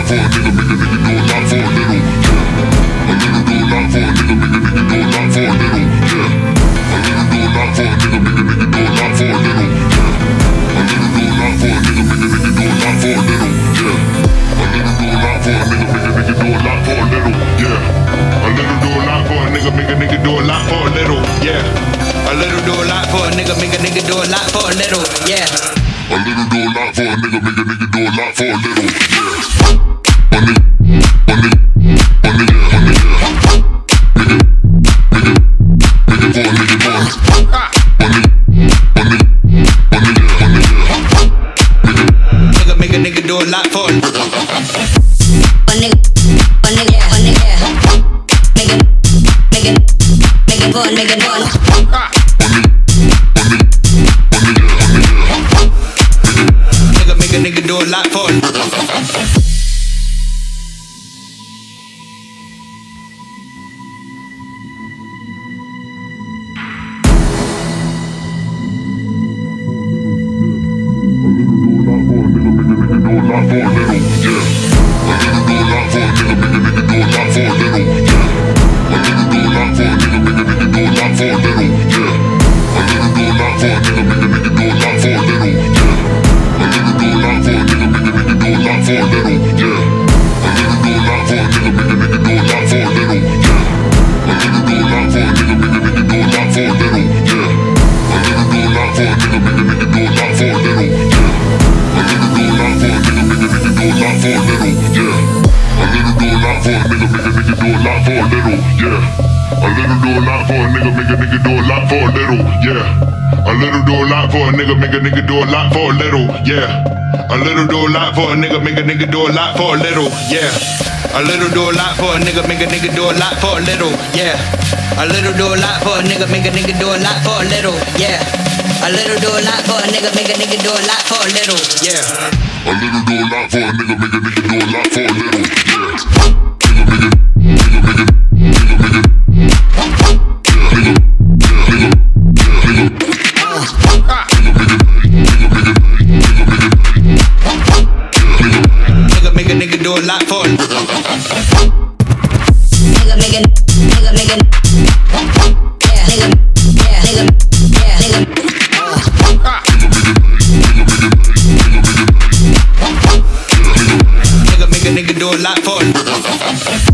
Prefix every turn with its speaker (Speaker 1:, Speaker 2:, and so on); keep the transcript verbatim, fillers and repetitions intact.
Speaker 1: for a nigga, make a nigga do a lot for a little, yeah. A little do a lot for a nigga, make a nigga do a lot for a little, yeah. A little do a lot for a nigga, make a nigga do a lot for a little, yeah. A little do a lot for a nigga, make a nigga do a lot for a little, yeah. A little do a lot for a nigga, make a nigga do a lot for a little, yeah. A little do a lot for a nigga, make a nigga do a lot for a little, yeah.
Speaker 2: A little do a lot for a nigga, make a nigga do a lot for a little, yeah.
Speaker 1: A little do a lot for a nigga, make a nigga do a lot for a little, yeah. A nigga, a nigga, a nigga, a nigga, nigga, nigga, nigga for a nigga, for a nigga, a nigga, a nigga, a nigga, nigga,
Speaker 2: nigga, make a nigga do a lot for a nigga,
Speaker 3: a nigga, a nigga, a nigga, make it, make it, make it for a nigga, for a nigga.
Speaker 2: Nigga do a lot for it.
Speaker 1: Yeah, a little do a lot for a nigga, make a nigga do a lot for a little, yeah.
Speaker 2: A little do a lot for a nigga, make a nigga do a lot for a little, yeah. A little do a lot for a nigga, make a nigga do a lot for a little, yeah. A little do a lot for a nigga, make a nigga do a lot for a little, yeah.
Speaker 1: A little do a lot for a nigga, make a nigga do a lot for a little, yeah. Nigga, nigga, nigga, nigga, nigga, nigga, nigga, nigga, nigga,
Speaker 2: make a nigga do a lot for it.
Speaker 3: Nigga, make it, nigga, make it, yeah, nigga, yeah, nigga, yeah, nigga.
Speaker 2: Nigga, make a nigga do a lot for it.